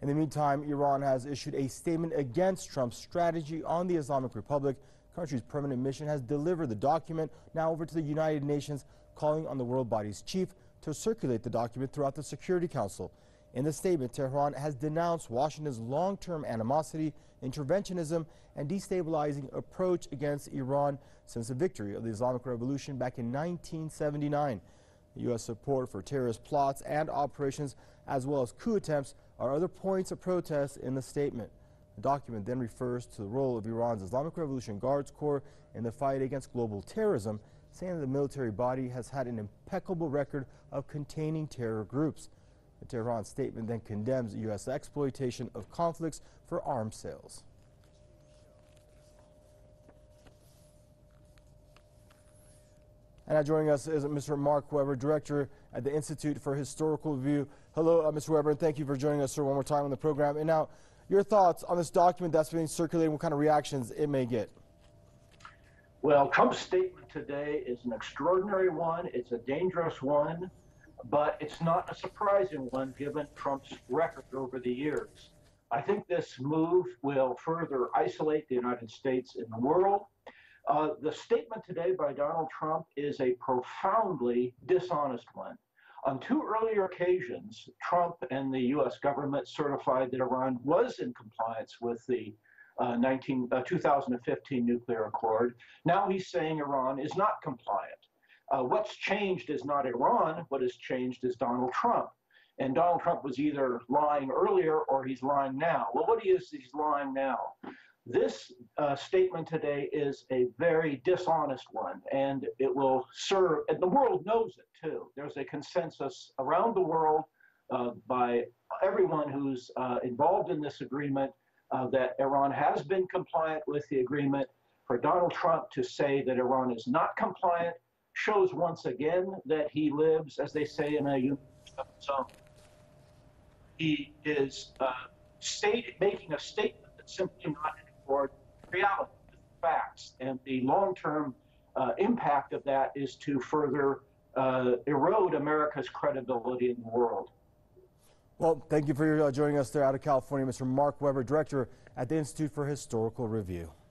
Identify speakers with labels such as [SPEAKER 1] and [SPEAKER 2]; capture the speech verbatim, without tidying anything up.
[SPEAKER 1] In the meantime, Iran has issued a statement against Trump's strategy on the Islamic Republic. The country's permanent mission has delivered the document now over to the United Nations, calling on the world body's chief to circulate the document throughout the Security Council. In the statement, Tehran has denounced Washington's long-term animosity, interventionism, and destabilizing approach against Iran since the victory of the Islamic Revolution back in nineteen seventy-nine. U S support for terrorist plots and operations, as well as coup attempts, are other points of protest in the statement. The document then refers to the role of Iran's Islamic Revolution Guards Corps in the fight against global terrorism, saying that the military body has had an impeccable record of containing terror groups. The Tehran statement then condemns U S exploitation of conflicts for arms sales. And now joining us is Mister Mark Weber, Director at the Institute for Historical Review. Hello, uh, Mister Weber, and thank you for joining us, sir, one more time on the program. And now, your thoughts on this document that's being circulated, what kind of reactions it may get?
[SPEAKER 2] Well, Trump's statement today is an extraordinary one. It's a dangerous one, but it's not a surprising one given Trump's record over the years. I think this move will further isolate the United States in the world. Uh, the statement today by Donald Trump is a profoundly dishonest one. On two earlier occasions, Trump and the U S government certified that Iran was in compliance with the uh, nineteen, uh, two thousand fifteen nuclear accord. Now he's saying Iran is not compliant. Uh, what's changed is not Iran. What has changed is Donald Trump. And Donald Trump was either lying earlier or he's lying now. Well, what he is, he's lying now. This uh, statement today is a very dishonest one, and it will serve, and the world knows it too. There's a consensus around the world uh, by everyone who's uh, involved in this agreement uh, that Iran has been compliant with the agreement. For Donald Trump to say that Iran is not compliant shows once again that he lives, as they say, in a unique zone. He is uh, state, making a statement that's simply not in accord with reality, with facts, and the long-term uh, impact of that is to further uh, erode America's credibility in the world.
[SPEAKER 1] Well, thank you for your, uh, joining us there out of California, Mister Mark Weber, Director at the Institute for Historical Review.